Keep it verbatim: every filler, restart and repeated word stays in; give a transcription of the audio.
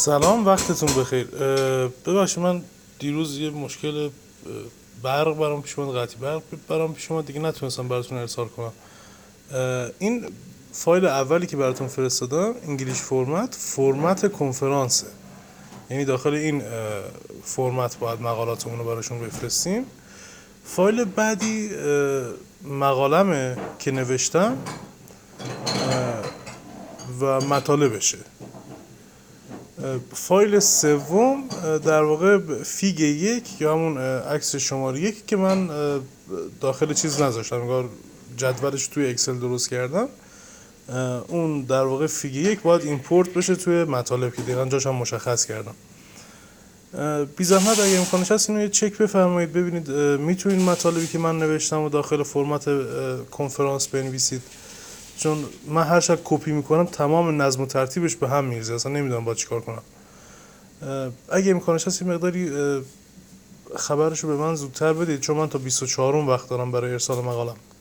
سلام، وقتتون بخیر. ببخشید من دیروز یه مشکل اه، برق برام پیش اومد، قطعی برق برام پیش اومد، دیگه نتونستم براتون ارسال کنم. اه، این فایل اولی که براتون فرستادم انگلیش فرمت فرمت کنفرانسه، یعنی داخل این اه، فرمت باید مقالاتمون رو براشون بفرستیم. فایل بعدی اه، مقالمه که نوشتم و مطالبشه. فایل سوم در واقع فیگ یک یا همون عکس شماره یک که من داخل چیز نذاشتم، انگار جدولش توی اکسل درست کردم. اون در واقع فیگ یک باید ایمپورت بشه توی مطالب که دقیقاً جاش هم مشخص کردم. بی زحمت اگه امکانش هست اینو یه چک بفرمایید ببینید میتونید مطالبی که من نوشتم و داخل فرمت کنفرانس بنویسید، چون من هر شب کپی میکنم تمام نظم و ترتیبش به هم میریزه، اصلا نمیدونم باید چیکار کنم. اگه امکانش هست این مقداری خبرشو به من زودتر بدید، چون من تا بیست و چهارم وقت دارم برای ارسال مقالم.